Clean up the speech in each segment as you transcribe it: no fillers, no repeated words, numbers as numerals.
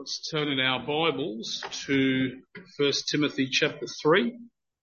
Let's turn in our Bibles to 1 Timothy chapter 3.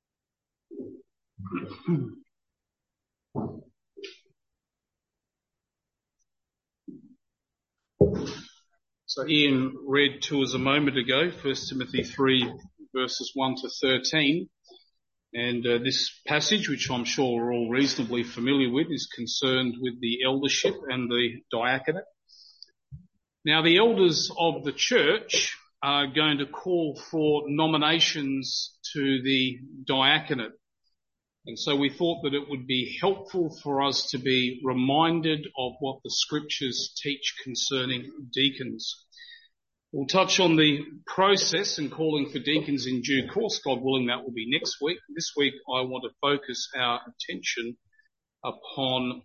So Ian read to us a moment ago, 1 Timothy 3 verses 1 to 13. And this passage, which I'm sure we're all reasonably familiar with, is concerned with the eldership and the diaconate. Now, the elders of the church are going to call for nominations to the diaconate. And so we thought that it would be helpful for us to be reminded of what the scriptures teach concerning deacons. We'll touch on the process and calling for deacons in due course. God willing, that will be next week. This week, I want to focus our attention upon,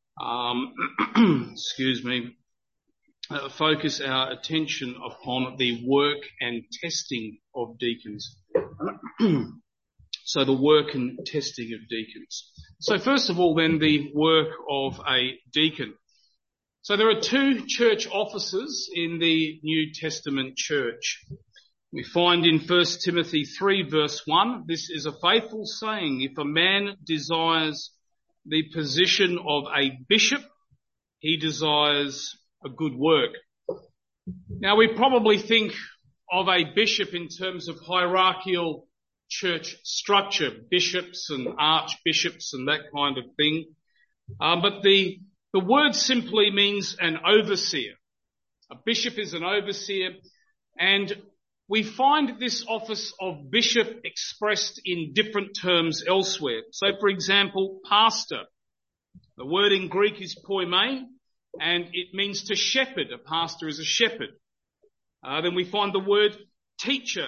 focus our attention upon the work and testing of deacons. So the work and testing of deacons. So first of all, then, the work of a deacon. So there are two church offices in the New Testament church. We find in 1 Timothy 3 verse 1, this is a faithful saying, if a man desires the position of a bishop, he desires a good work. Now, we probably think of a bishop in terms of hierarchical church structure, bishops and archbishops and that kind of thing. But the word simply means an overseer. A bishop is an overseer, and we find this office of bishop expressed in different terms elsewhere. So, for example, pastor. The word in Greek is poimen, and it means to shepherd. A pastor is a shepherd. Then we find the word teacher,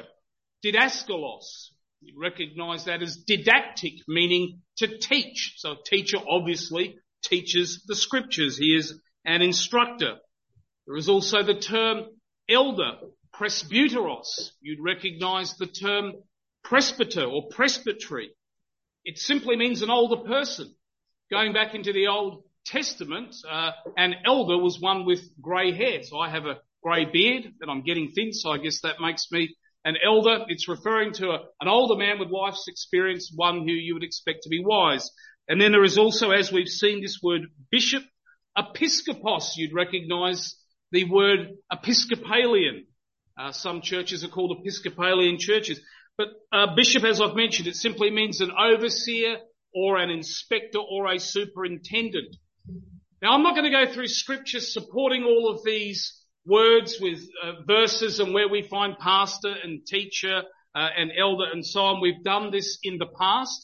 didaskalos. You recognise that as didactic, meaning to teach. So a teacher obviously teaches the scriptures. He is an instructor. There is also the term elder, presbyteros. You'd recognise the term presbyter or presbytery. It simply means an older person. Going back into the Old Testament, an elder was one with grey hair. So I have a grey beard and I'm getting thin, so I guess that makes me an elder. It's referring to an older man with life's experience, one who you would expect to be wise. And then there is also, as we've seen, this word bishop, episkopos. You'd recognise the word Episcopalian. Some churches are called Episcopalian churches. But bishop, as I've mentioned, it simply means an overseer or an inspector or a superintendent. Now, I'm not going to go through scripture supporting all of these words with verses and where we find pastor and teacher and elder and so on. We've done this in the past.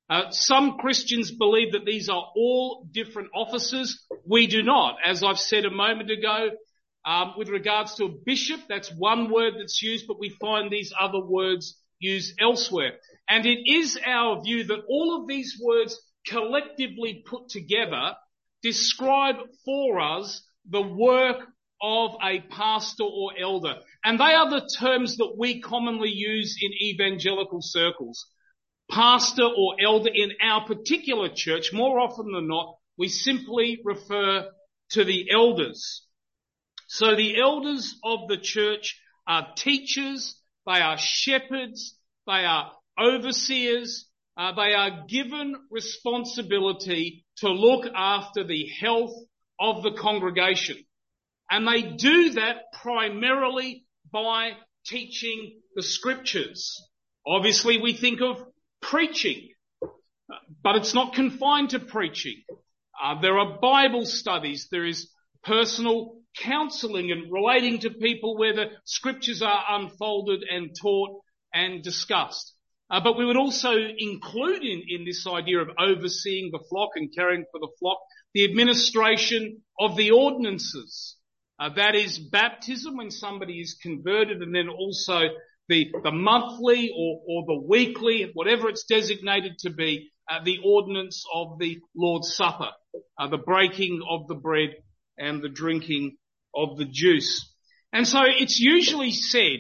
Some Christians believe that these are all different offices. We do not. As I've said a moment ago, with regards to a bishop, that's one word that's used, but we find these other words used elsewhere. And it is our view that all of these words collectively put together describe for us the work of a pastor or elder. And they are the terms that we commonly use in evangelical circles. Pastor or elder in our particular church, more often than not, we simply refer to the elders. So the elders of the church are teachers, they are shepherds, they are overseers, they are given responsibility to look after the health of the congregation. And they do that primarily by teaching the scriptures. Obviously, we think of preaching, but it's not confined to preaching. There are Bible studies. There is personal counselling and relating to people where the scriptures are unfolded and taught and discussed. But we would also include in this idea of overseeing the flock and caring for the flock, the administration of the ordinances. That is baptism when somebody is converted, and then also the monthly or the weekly, whatever it's designated to be, the ordinance of the Lord's Supper, the breaking of the bread and the drinking of the juice. And so it's usually said,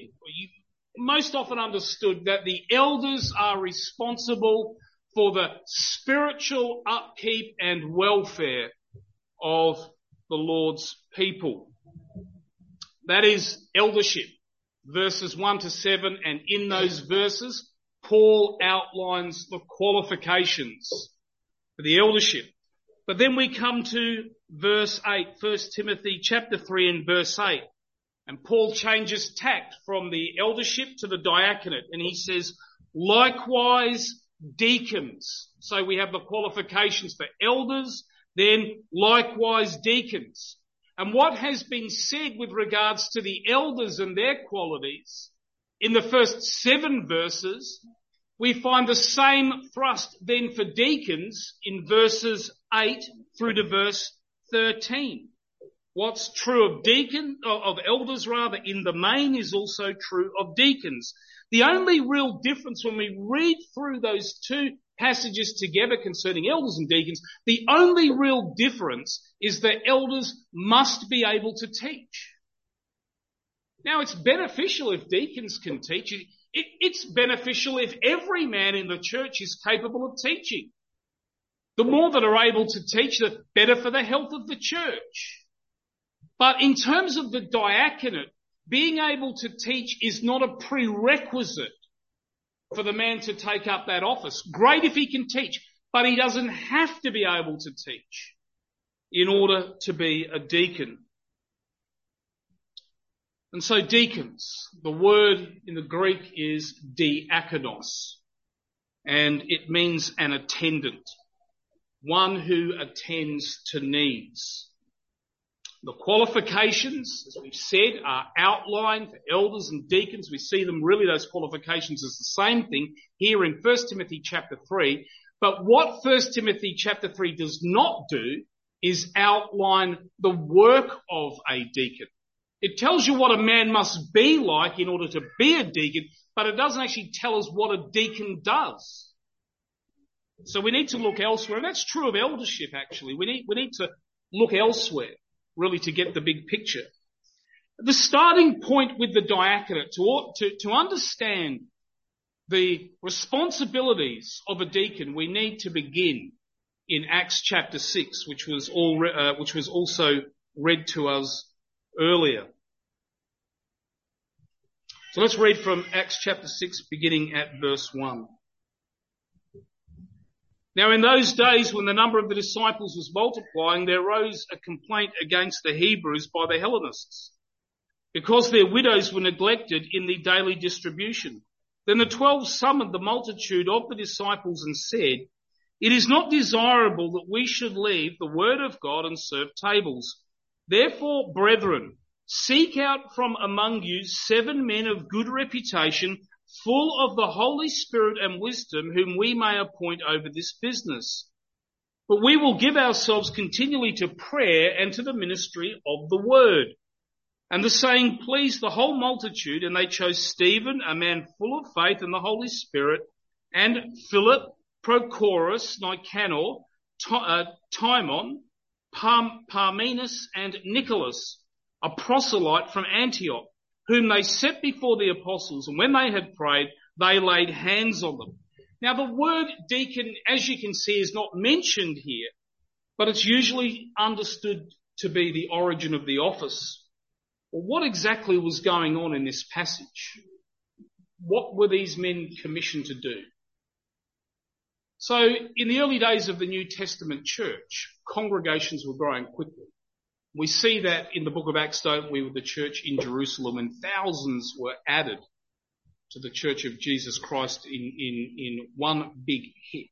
most often understood, that the elders are responsible for the spiritual upkeep and welfare of the Lord's people. That is eldership. verses 1 to 7, and in those verses, Paul outlines the qualifications for the eldership. But then we come to verse 8, 1 Timothy chapter 3 and verse 8. And Paul changes tact from the eldership to the diaconate. And he says, likewise deacons. So we have the qualifications for elders, then likewise deacons. And what has been said with regards to the elders and their qualities in the first 7 verses, we find the same thrust then for deacons in verses 8 through to verse 13. What's true of elders in the main is also true of deacons. The only real difference when we read through those two passages together concerning elders and deacons, the only real difference is that elders must be able to teach. Now, it's beneficial if deacons can teach. It's beneficial if every man in the church is capable of teaching. The more that are able to teach, the better for the health of the church. But in terms of the diaconate, being able to teach is not a prerequisite for the man to take up that office. Great if he can teach, but he doesn't have to be able to teach in order to be a deacon. And so deacons, the word in the Greek is diakonos, and it means an attendant, one who attends to needs. The qualifications, as we've said, are outlined for elders and deacons. We see them really, those qualifications, as the same thing here in 1 Timothy chapter 3. But what 1 Timothy chapter 3 does not do is outline the work of a deacon. It tells you what a man must be like in order to be a deacon, but it doesn't actually tell us what a deacon does. So we need to look elsewhere, and that's true of eldership actually. We need to look elsewhere, really, to get the big picture. The starting point with the diaconate, to understand the responsibilities of a deacon, we need to begin in Acts chapter 6, which was also read to us earlier. So let's read from Acts chapter 6, beginning at verse 1. Now in those days, when the number of the disciples was multiplying, there arose a complaint against the Hebrews by the Hellenists, because their widows were neglected in the daily distribution. Then the 12 summoned the multitude of the disciples and said, "It is not desirable that we should leave the word of God and serve tables. Therefore, brethren, seek out from among you 7 men of good reputation, full of the Holy Spirit and wisdom, whom we may appoint over this business. But we will give ourselves continually to prayer and to the ministry of the word." And the saying pleased the whole multitude, and they chose Stephen, a man full of faith and the Holy Spirit, and Philip, Prochorus, Nicanor, Timon, Parmenas, and Nicholas, a proselyte from Antioch, whom they set before the apostles, and when they had prayed, they laid hands on them. Now the word deacon, as you can see, is not mentioned here, but it's usually understood to be the origin of the office. Well, what exactly was going on in this passage? What were these men commissioned to do? So in the early days of the New Testament church, congregations were growing quickly. We see that in the book of Acts, don't we, with the church in Jerusalem, and thousands were added to the church of Jesus Christ in one big hit.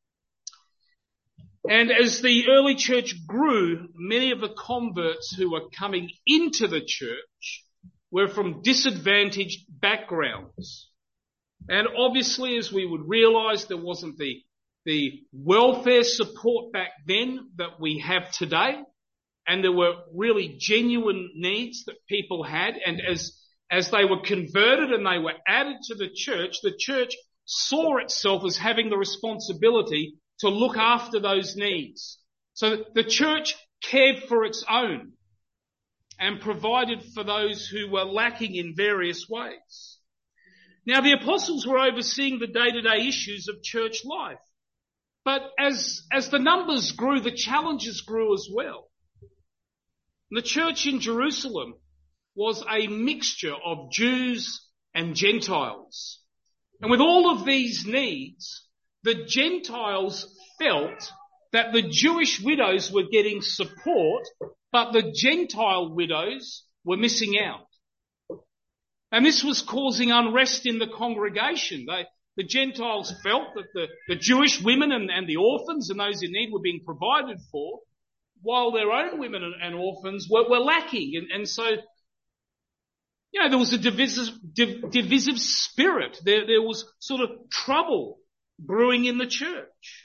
And as the early church grew, many of the converts who were coming into the church were from disadvantaged backgrounds. And obviously, as we would realise, there wasn't the welfare support back then that we have today. And there were really genuine needs that people had. And as they were converted and they were added to the church saw itself as having the responsibility to look after those needs. So the church cared for its own and provided for those who were lacking in various ways. Now the apostles were overseeing the day-to-day issues of church life. But as the numbers grew, the challenges grew as well. The church in Jerusalem was a mixture of Jews and Gentiles. And with all of these needs, the Gentiles felt that the Jewish widows were getting support, but the Gentile widows were missing out. And this was causing unrest in the congregation. The Gentiles felt that the Jewish women and the orphans and those in need were being provided for, while their own women and orphans were lacking. And so, there was a divisive spirit. There was sort of trouble brewing in the church.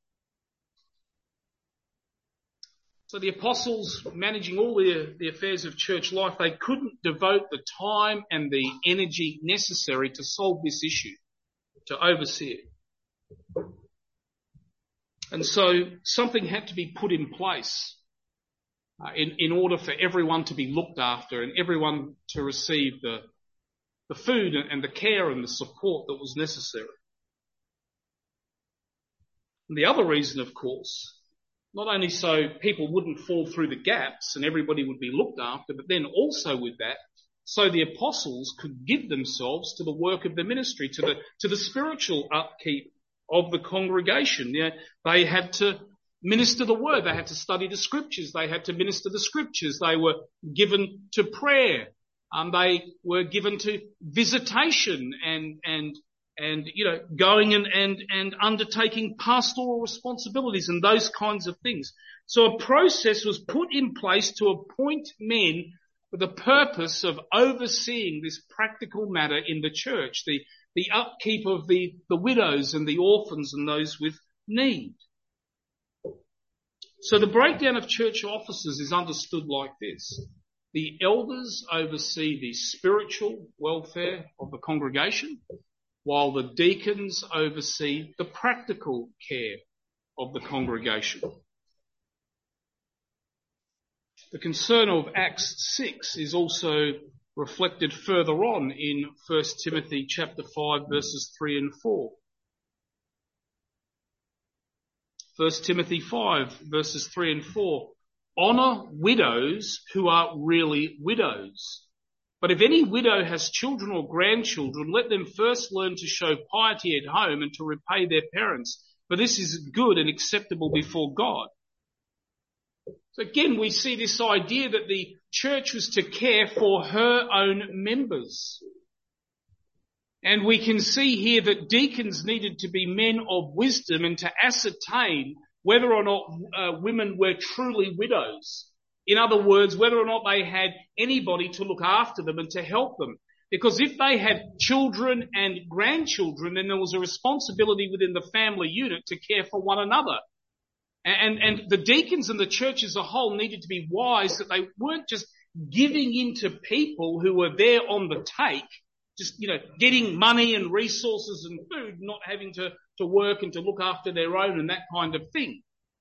So the apostles, managing all the affairs of church life, they couldn't devote the time and the energy necessary to solve this issue, to oversee it. And so something had to be put in place in order for everyone to be looked after and everyone to receive the food and the care and the support that was necessary. And the other reason, of course, not only so people wouldn't fall through the gaps and everybody would be looked after, but then also with that, so the apostles could give themselves to the work of the ministry, to the spiritual upkeep of the congregation. They had to minister the word. They had to study the scriptures. They had to minister the scriptures. They were given to prayer. They were given to visitation and going and undertaking pastoral responsibilities and those kinds of things. So a process was put in place to appoint men for the purpose of overseeing this practical matter in the church, the upkeep of the widows and the orphans and those with need. So the breakdown of church offices is understood like this. The elders oversee the spiritual welfare of the congregation, while the deacons oversee the practical care of the congregation. The concern of Acts 6 is also reflected further on in 1 Timothy chapter 5 verses 3 and 4. 1 Timothy 5 verses 3 and 4. Honour widows who are really widows. But if any widow has children or grandchildren, let them first learn to show piety at home and to repay their parents, for this is good and acceptable before God. So again, we see this idea that the church was to care for her own members. And we can see here that deacons needed to be men of wisdom and to ascertain whether or not women were truly widows. In other words, whether or not they had anybody to look after them and to help them. Because if they had children and grandchildren, then there was a responsibility within the family unit to care for one another. And the deacons and the church as a whole needed to be wise that they weren't just giving in to people who were there on the take, just, getting money and resources and food, not having to work and to look after their own and that kind of thing.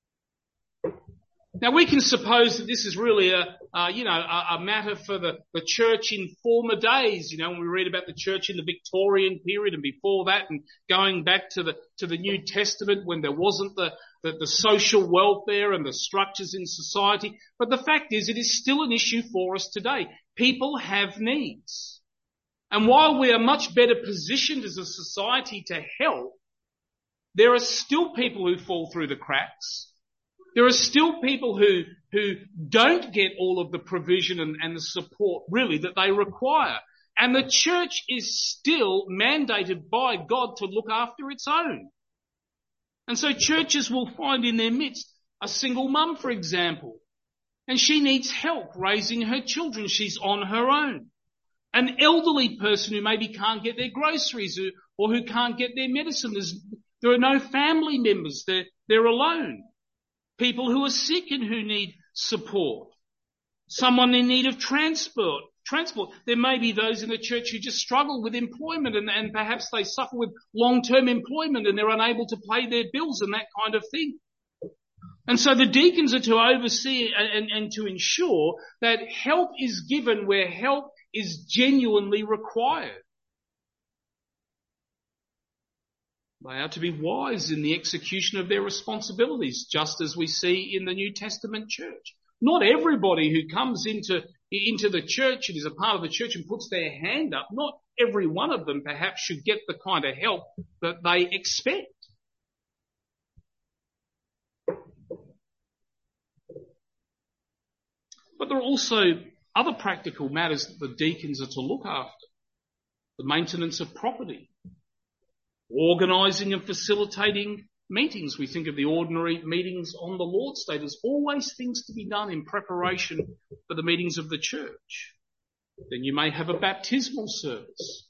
Now we can suppose that this is really a matter for the church in former days. When we read about the church in the Victorian period and before that, and going back to the New Testament when there wasn't the social welfare and the structures in society. But the fact is, it is still an issue for us today. People have needs. And while we are much better positioned as a society to help, there are still people who fall through the cracks. There are still people who don't get all of the provision and the support really that they require. And the church is still mandated by God to look after its own. And so churches will find in their midst a single mum, for example, and she needs help raising her children. She's on her own. An elderly person who maybe can't get their groceries or who can't get their medicine. There are no family members. They're alone. People who are sick and who need support. Someone in need of transport. There may be those in the church who just struggle with employment and perhaps they suffer with long-term employment and they're unable to pay their bills and that kind of thing. And so the deacons are to oversee and to ensure that help is given where help is genuinely required. They are to be wise in the execution of their responsibilities, just as we see in the New Testament church. Not everybody who comes into into the church and is a part of the church and puts their hand up, not every one of them perhaps should get the kind of help that they expect. But there are also other practical matters that the deacons are to look after. The maintenance of property, organising and facilitating meetings. We think of the ordinary meetings on the Lord's Day. There's always things to be done in preparation for the meetings of the church. Then you may have a baptismal service,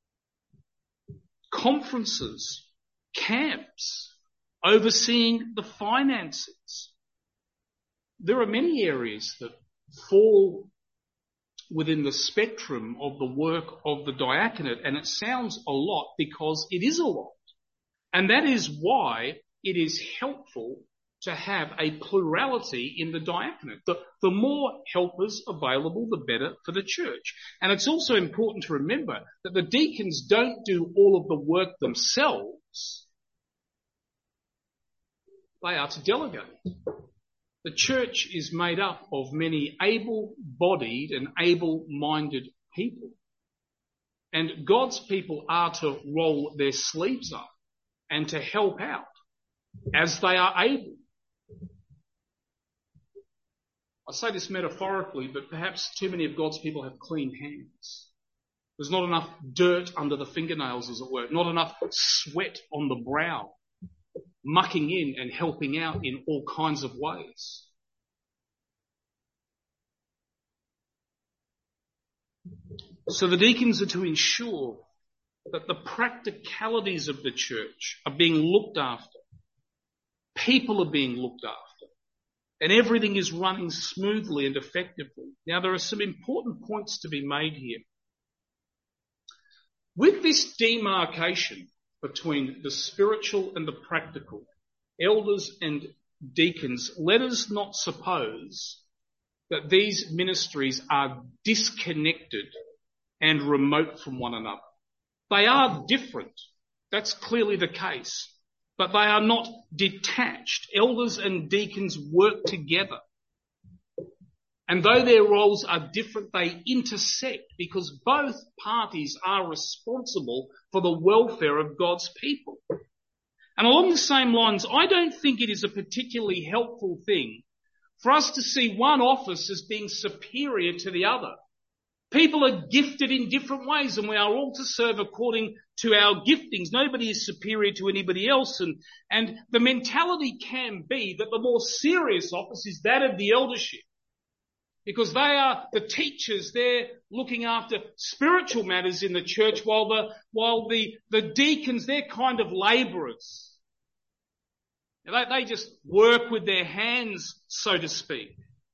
conferences, camps, overseeing the finances. There are many areas that fall within the spectrum of the work of the diaconate, and it sounds a lot because it is a lot. And that is why it is helpful to have a plurality in the diaconate. The more helpers available, the better for the church. And it's also important to remember that the deacons don't do all of the work themselves. They are to delegate. The church is made up of many able-bodied and able-minded people. And God's people are to roll their sleeves up and to help out as they are able. I say this metaphorically, but perhaps too many of God's people have clean hands. There's not enough dirt under the fingernails, as it were, not enough sweat on the brow, mucking in and helping out in all kinds of ways. So the deacons are to ensure that the practicalities of the church are being looked after. People are being looked after. And everything is running smoothly and effectively. Now, there are some important points to be made here. With this demarcation between the spiritual and the practical, elders and deacons, let us not suppose that these ministries are disconnected and remote from one another. They are different. That's clearly the case. But they are not detached. Elders and deacons work together. And though their roles are different, they intersect because both parties are responsible for the welfare of God's people. And along the same lines, I don't think it is a particularly helpful thing for us to see one office as being superior to the other. People are gifted in different ways and we are all to serve according to our giftings. Nobody is superior to anybody else. And the mentality can be that the more serious office is that of the eldership. Because they are the teachers, they're looking after spiritual matters in the church while the deacons, they're kind of labourers. They just work with their hands, so to speak.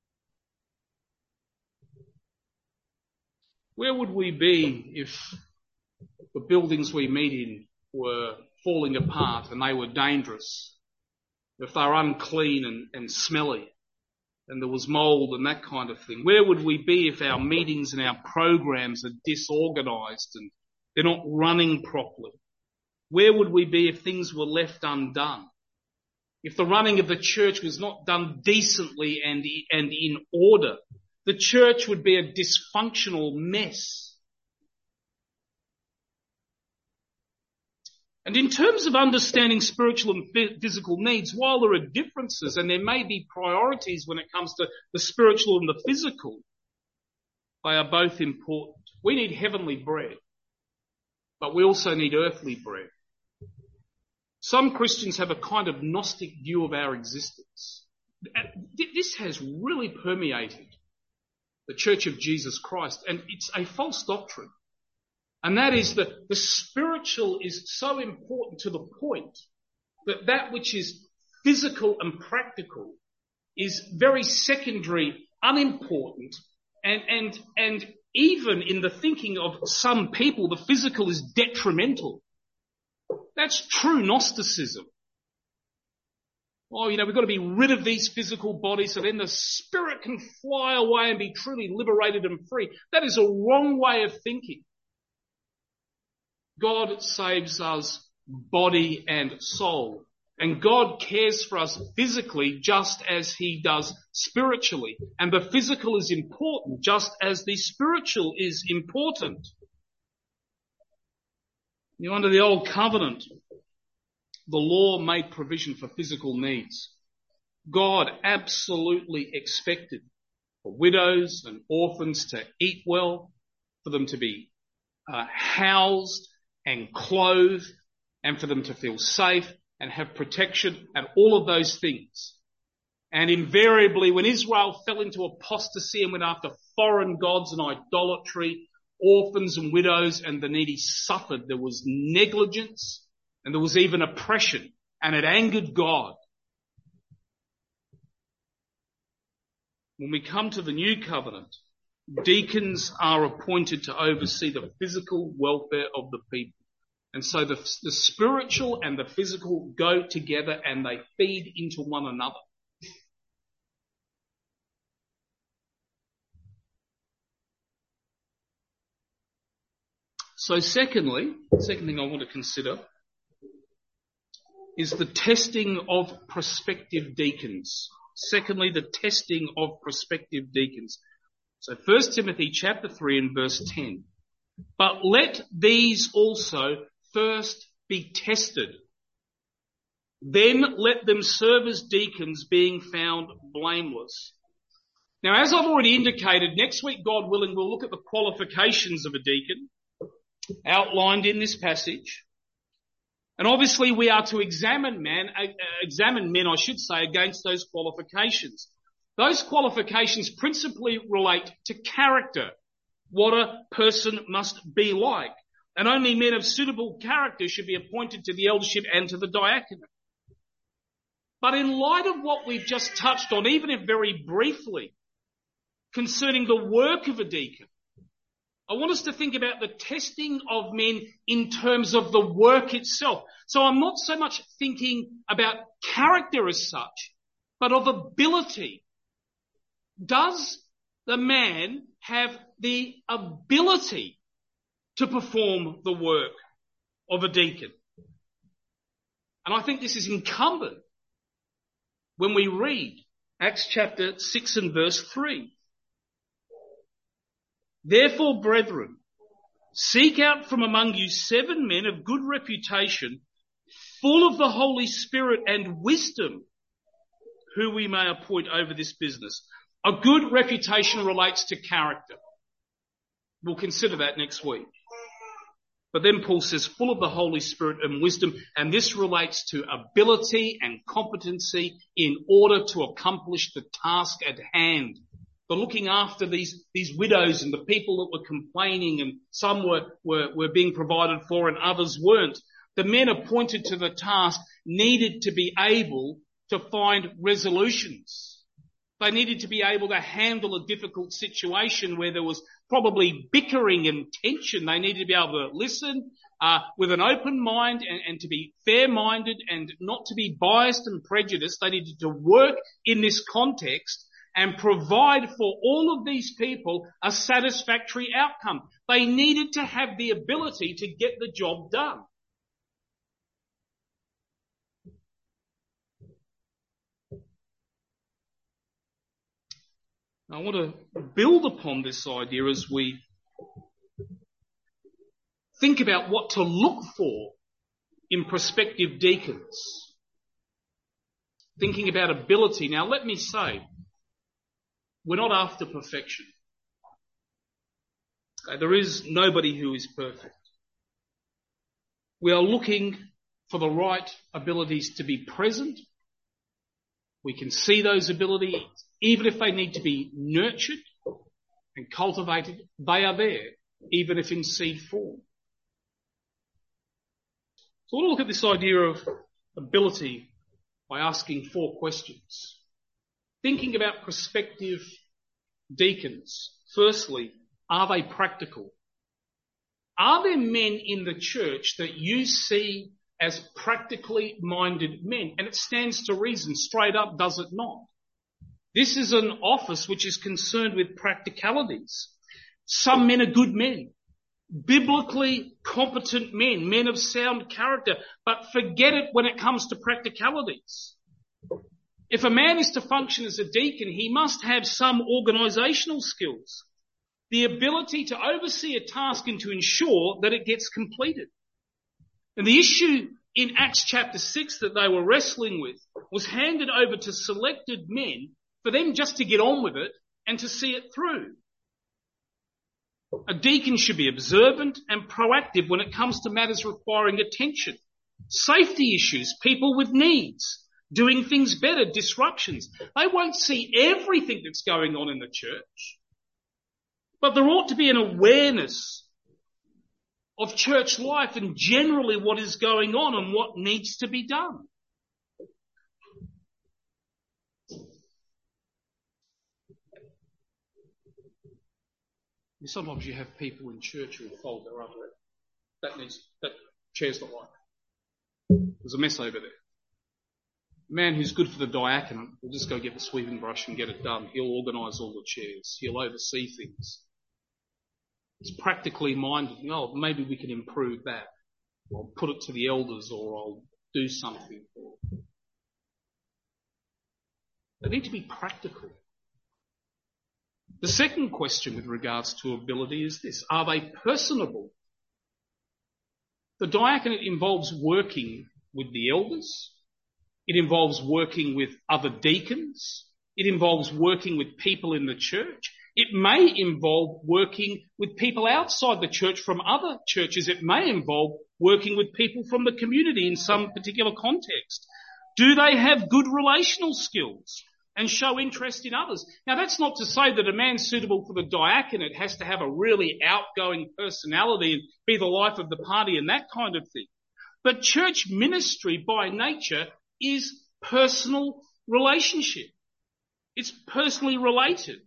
Where would we be if the buildings we meet in were falling apart and they were dangerous? If they were unclean and smelly and there was mould and that kind of thing? Where would we be if our meetings and our programs are disorganised and they're not running properly? Where would we be if things were left undone? If the running of the church was not done decently and in order? The church would be a dysfunctional mess. And in terms of understanding spiritual and physical needs, while there are differences and there may be priorities when it comes to the spiritual and the physical, they are both important. We need heavenly bread, but we also need earthly bread. Some Christians have a kind of Gnostic view of our existence. This has really permeated the Church of Jesus Christ, and it's a false doctrine. And that is that the spiritual is so important to the point that that which is physical and practical is very secondary, unimportant, and even in the thinking of some people, the physical is detrimental. That's true Gnosticism. Oh, we've got to be rid of these physical bodies so then the spirit can fly away and be truly liberated and free. That is a wrong way of thinking. God saves us body and soul. And God cares for us physically just as he does spiritually. And the physical is important just as the spiritual is important. You know, under the old covenant, the law made provision for physical needs. God absolutely expected for widows and orphans to eat well, for them to be housed and clothed, and for them to feel safe and have protection and all of those things. And invariably, when Israel fell into apostasy and went after foreign gods and idolatry, orphans and widows and the needy suffered. There was negligence and there was even oppression, and it angered God. When we come to the new covenant, deacons are appointed to oversee the physical welfare of the people. And so the spiritual and the physical go together and they feed into one another. So second thing I want to consider is the testing of prospective deacons. Secondly, the testing of prospective deacons. So 1 Timothy chapter 3 and verse 10. But let these also first be tested. Then let them serve as deacons, being found blameless. Now, as I've already indicated, next week, God willing, we'll look at the qualifications of a deacon outlined in this passage. And obviously we are to examine men, against those qualifications. Those qualifications principally relate to character, what a person must be like. And only men of suitable character should be appointed to the eldership and to the diaconate. But in light of what we've just touched on, even if very briefly, concerning the work of a deacon, I want us to think about the testing of men in terms of the work itself. So I'm not so much thinking about character as such, but of ability. Does the man have the ability to perform the work of a deacon? And I think this is incumbent when we read Acts chapter 6 and verse 3. Therefore, brethren, seek out from among you 7 men of good reputation, full of the Holy Spirit and wisdom, who we may appoint over this business. A good reputation relates to character. We'll consider that next week. But then Paul says, full of the Holy Spirit and wisdom, and this relates to ability and competency in order to accomplish the task at hand. For looking after these widows and the people that were complaining, and some were being provided for and others weren't. The men appointed to the task needed to be able to find resolutions. They needed to be able to handle a difficult situation where there was probably bickering and tension. They needed to be able to listen with an open mind and to be fair-minded and not to be biased and prejudiced. They needed to work in this context and provide for all of these people a satisfactory outcome. They needed to have the ability to get the job done. I want to build upon this idea as we think about what to look for in prospective deacons. Thinking about ability. Now, let me say, we're not after perfection. There is nobody who is perfect. We are looking for the right abilities to be present. We can see those abilities, even if they need to be nurtured and cultivated, they are there, even if in seed form. So I want to look at this idea of ability by asking 4 questions. Thinking about prospective deacons. Firstly, are they practical? Are there men in the church that you see as practically minded men? And it stands to reason, straight up, does it not? This is an office which is concerned with practicalities. Some men are good men. biblically competent men, men of sound character, but forget it when it comes to practicalities. If a man is to function as a deacon, he must have some organisational skills, the ability to oversee a task and to ensure that it gets completed. And the issue in Acts chapter 6 that they were wrestling with was handed over to selected men for them just to get on with it and to see it through. A deacon should be observant and proactive when it comes to matters requiring attention. Safety issues, people with needs, doing things better, disruptions. They won't see everything that's going on in the church. But there ought to be an awareness of church life and generally what is going on and what needs to be done. Sometimes you have people in church who fold their arm. That chair's not right. There's a mess over there. A man who's good for the diaconate will just go get the sweeping brush and get it done. He'll organise all the chairs. He'll oversee things. It's practically minded. Oh, maybe we can improve that. I'll put it to the elders or I'll do something. They need to be practical. The second question with regards to ability is this: are they personable? The diaconate involves working with the elders. It involves working with other deacons. It involves working with people in the church. It may involve working with people outside the church from other churches. It may involve working with people from the community in some particular context. Do they have good relational skills and show interest in others? Now, that's not to say that a man suitable for the diaconate has to have a really outgoing personality and be the life of the party and that kind of thing. But church ministry by nature is personal relationship. It's personally related.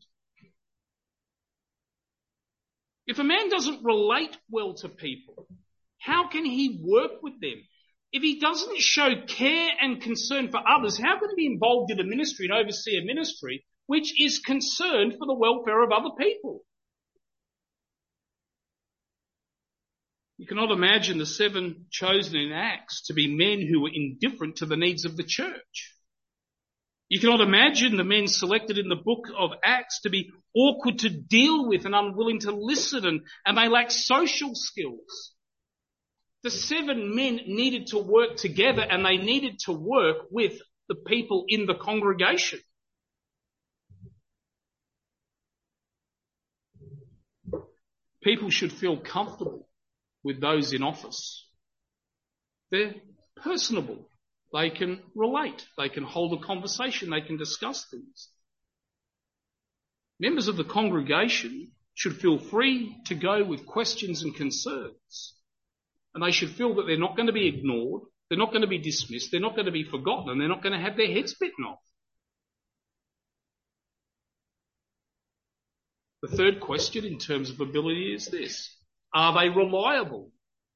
If a man doesn't relate well to people, how can he work with them? If he doesn't show care and concern for others, how can he be involved in a ministry and oversee a ministry which is concerned for the welfare of other people? You cannot imagine the 7 chosen in Acts to be men who were indifferent to the needs of the church. You cannot imagine the men selected in the book of Acts to be awkward to deal with and unwilling to listen, and they lack social skills. The 7 men needed to work together and they needed to work with the people in the congregation. People should feel comfortable with those in office. They're personable. They can relate. They can hold a conversation. They can discuss things. Members of the congregation should feel free to go with questions and concerns. And they should feel that they're not going to be ignored, they're not going to be dismissed, they're not going to be forgotten, and they're not going to have their heads bitten off. The third question in terms of ability is this: are they reliable?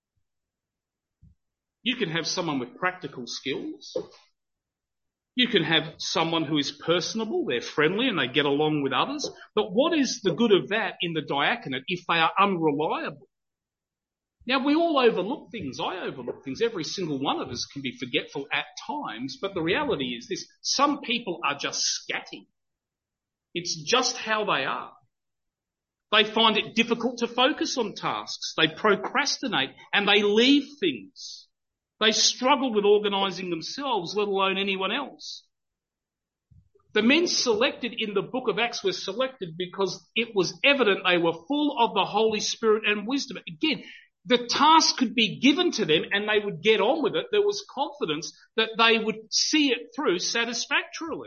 You can have someone with practical skills. You can have someone who is personable, they're friendly and they get along with others. But what is the good of that in the diaconate if they are unreliable? Now, we all overlook things. I overlook things. Every single one of us can be forgetful at times. But the reality is this: some people are just scatty. It's just how they are. They find it difficult to focus on tasks. They procrastinate and they leave things. They struggle with organising themselves, let alone anyone else. The men selected in the book of Acts were selected because it was evident they were full of the Holy Spirit and wisdom. Again, the task could be given to them and they would get on with it. There was confidence that they would see it through satisfactorily.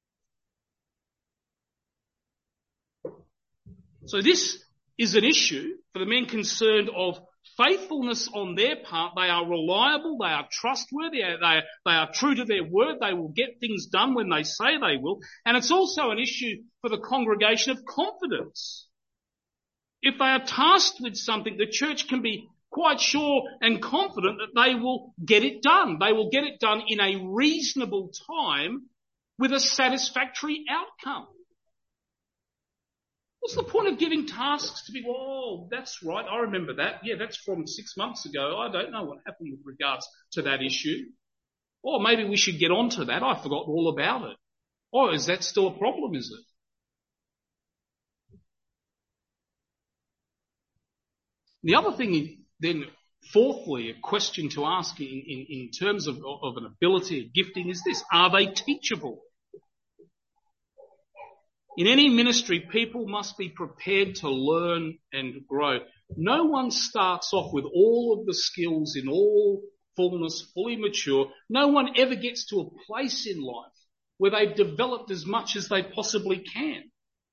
So this is an issue for the men concerned of faithfulness on their part. They are reliable, they are trustworthy, they are true to their word, they will get things done when they say they will. And it's also an issue for the congregation of confidence. If they are tasked with something, the church can be quite sure and confident that they will get it done. They will get it done in a reasonable time with a satisfactory outcome. What's the point of giving tasks to people? Oh, that's right, I remember that. Yeah, that's from 6 months ago. I don't know what happened with regards to that issue. Or maybe we should get on to that. I forgot all about it. Or is that still a problem, is it? The other thing then, fourthly, a question to ask in terms of an ability, a gifting is this: are they teachable? In any ministry, people must be prepared to learn and grow. No one starts off with all of the skills in all fullness, fully mature. No one ever gets to a place in life where they've developed as much as they possibly can.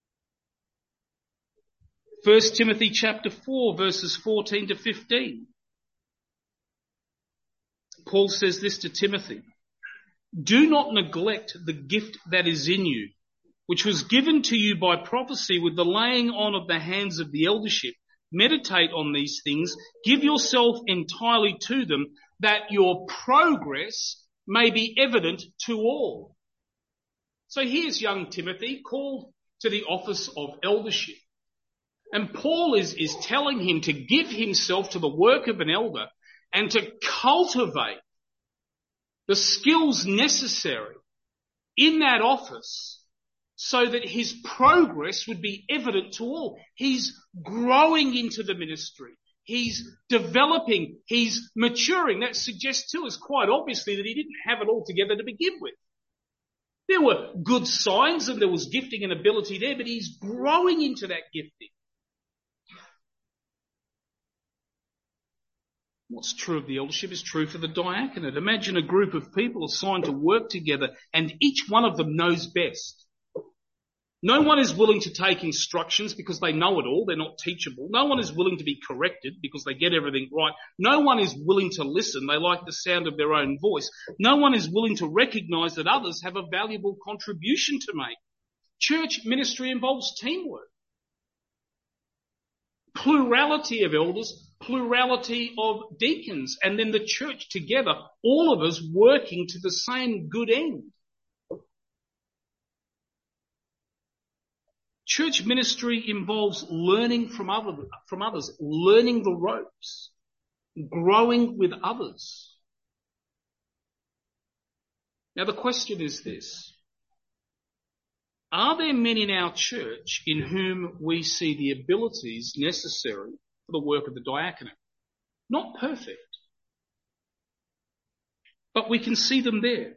1 Timothy chapter 4, verses 14 to 15. Paul says this to Timothy: "Do not neglect the gift that is in you, which was given to you by prophecy with the laying on of the hands of the eldership. Meditate on these things, give yourself entirely to them, that your progress may be evident to all." So here's young Timothy called to the office of eldership. And Paul is telling him to give himself to the work of an elder and to cultivate the skills necessary in that office so that his progress would be evident to all. He's growing into the ministry. He's developing. He's maturing. That suggests to us quite obviously that he didn't have it all together to begin with. There were good signs and there was gifting and ability there, but he's growing into that gifting. What's true of the eldership is true for the diaconate. Imagine a group of people assigned to work together and each one of them knows best. No one is willing to take instructions because they know it all. They're not teachable. No one is willing to be corrected because they get everything right. No one is willing to listen. They like the sound of their own voice. No one is willing to recognise that others have a valuable contribution to make. Church ministry involves teamwork. Plurality of elders, plurality of deacons, and then the church together, all of us working to the same good end. Church ministry involves learning from others, learning the ropes, growing with others. Now the question is this: are there men in our church in whom we see the abilities necessary for the work of the diaconate? Not perfect, but we can see them there.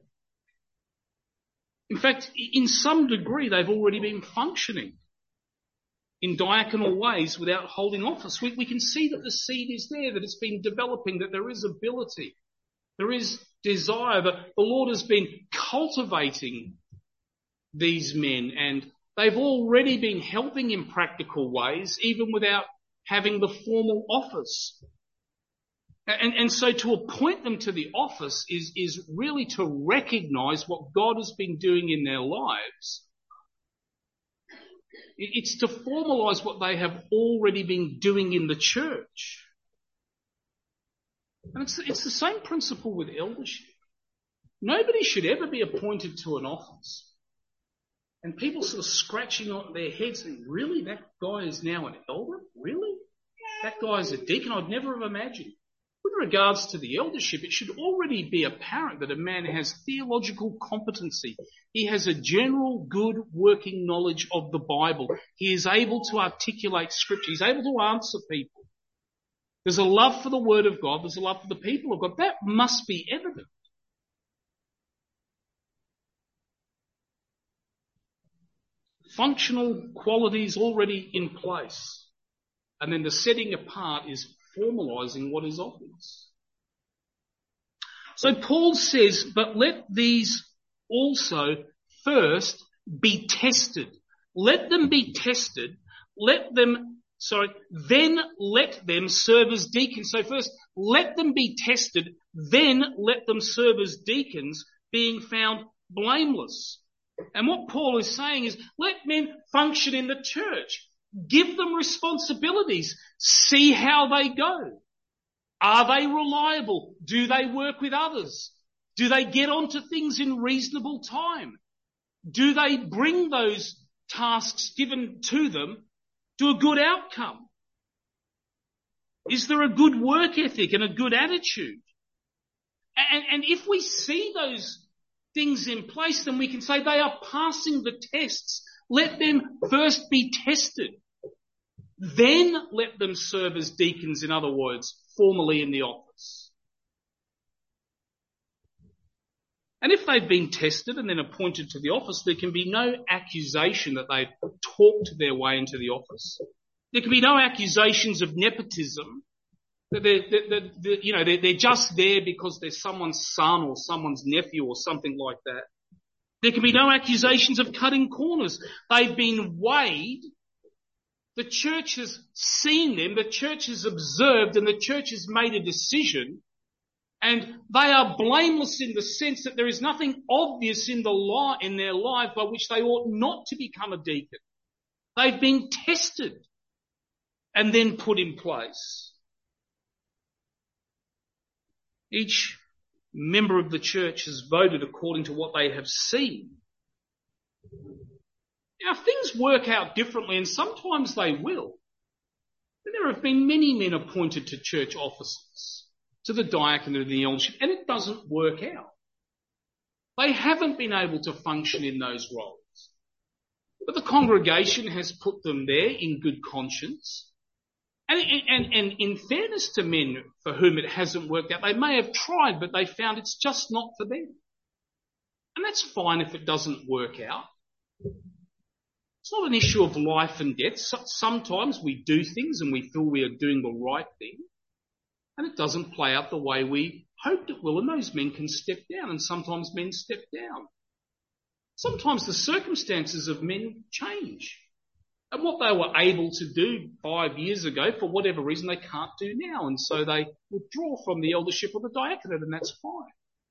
In fact, in some degree, they've already been functioning in diaconal ways without holding office. We can see that the seed is there, that it's been developing, that there is ability, there is desire, that the Lord has been cultivating these men, and they've already been helping in practical ways, even without having the formal office. And so to appoint them to the office is really to recognise what God has been doing in their lives. It's to formalise what they have already been doing in the church. And it's the same principle with eldership. Nobody should ever be appointed to an office and people sort of scratching on their heads saying, really, that guy is now an elder? Really? That guy is a deacon? I'd never have imagined. With regards to the eldership, it should already be apparent that a man has theological competency. He has a general good working knowledge of the Bible. He is able to articulate scripture. He's able to answer people. There's a love for the Word of God. There's a love for the people of God. That must be evident. Functional qualities already in place. And then the setting apart is formalising what is obvious. So Paul says, but let these also first be tested. Let them be tested. Then let them serve as deacons. So first, let them be tested. Then let them serve as deacons, being found blameless. And what Paul is saying is, let men function in the church. Give them responsibilities. See how they go. Are they reliable? Do they work with others? Do they get onto things in reasonable time? Do they bring those tasks given to them to a good outcome? Is there a good work ethic and a good attitude? And if we see those things in place, then we can say they are passing the tests. Let them first be tested. Then let them serve as deacons, in other words, formally in the office. And if they've been tested and then appointed to the office, there can be no accusation that they've talked their way into the office. There can be no accusations of nepotism. That they're just there because they're someone's son or someone's nephew or something like that. There can be no accusations of cutting corners. They've been weighed. The church has seen them. The church has observed, and the church has made a decision. And they are blameless in the sense that there is nothing obvious in their life by which they ought not to become a deacon. They've been tested and then put in place. Each member of the church has voted according to what they have seen. Now, things work out differently, and sometimes they will. But there have been many men appointed to church offices, to the diaconate and the eldership, and it doesn't work out. They haven't been able to function in those roles. But the congregation has put them there in good conscience. And in fairness to men for whom it hasn't worked out, they may have tried, but they found it's just not for them. And that's fine if it doesn't work out. It's not an issue of life and death. Sometimes we do things and we feel we are doing the right thing, and it doesn't play out the way we hoped it will, and those men can step down, and sometimes men step down. Sometimes the circumstances of men change. And what they were able to do 5 years ago, for whatever reason, they can't do now. And so they withdraw from the eldership or the diaconate, and that's fine.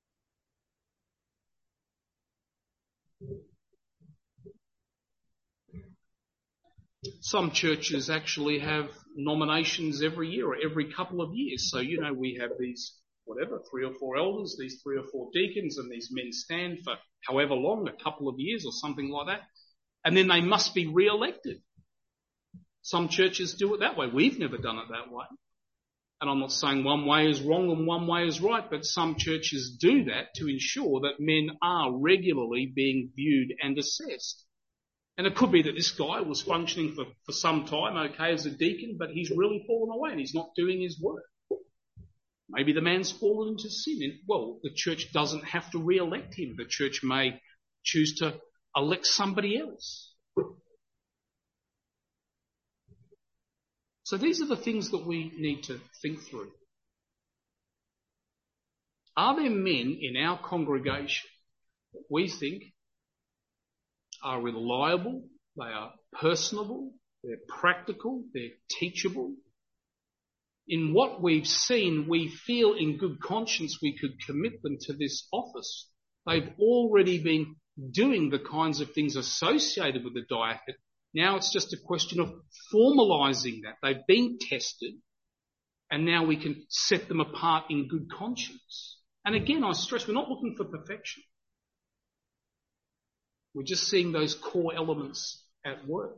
Some churches actually have nominations every year or every couple of years. So, we have these, 3 or 4 elders, these 3 or 4 deacons, and these men stand for however long, a couple of years or something like that. And then they must be re-elected. Some churches do it that way. We've never done it that way. And I'm not saying one way is wrong and one way is right, but some churches do that to ensure that men are regularly being viewed and assessed. And it could be that this guy was functioning for some time, okay, as a deacon, but he's really fallen away and he's not doing his work. Maybe the man's fallen into sin. And, the church doesn't have to re-elect him. The church may choose to elect somebody else. So these are the things that we need to think through. Are there men in our congregation that we think are reliable, they are personable, they're practical, they're teachable? In what we've seen, we feel in good conscience we could commit them to this office. They've already been doing the kinds of things associated with the diaconate. Now it's just a question of formalising that. They've been tested, and now we can set them apart in good conscience. And again, I stress, we're not looking for perfection. We're just seeing those core elements at work.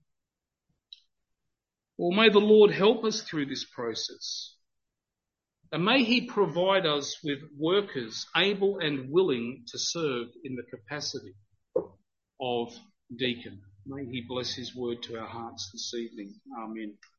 Well, may the Lord help us through this process. And may he provide us with workers able and willing to serve in the capacity of deacon. May he bless his word to our hearts this evening. Amen.